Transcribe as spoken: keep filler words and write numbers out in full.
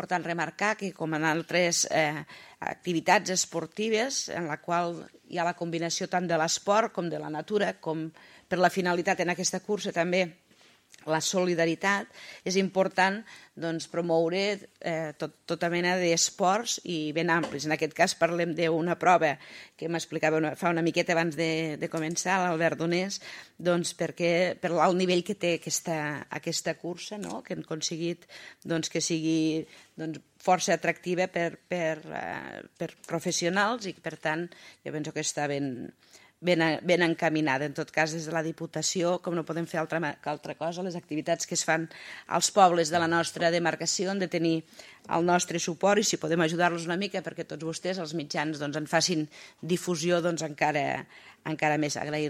important remarcar que, com en altres activitats esportives, en la qual hi ha la combinació tant de l'esport com de la natura, com per la finalitat en aquesta cursa també la solidaritat, és important promoure tota mena d'esports i ben amplis. En aquest cas parlem d'una prova que m'explicava fa una miqueta abans de començar l'Albert Donés, per el nivell que té aquesta cursa, que hem aconseguit que sigui força atractiva per professionals i, per tant, jo penso que està ben ben encaminada. En tot cas, des de la Diputació, com no podem fer altra cosa, les activitats que es fan als pobles de la nostra demarcació han de tenir el nostre suport i si podem ajudar-los una mica perquè tots vostès, els mitjans, en facin difusió encara més. Agrair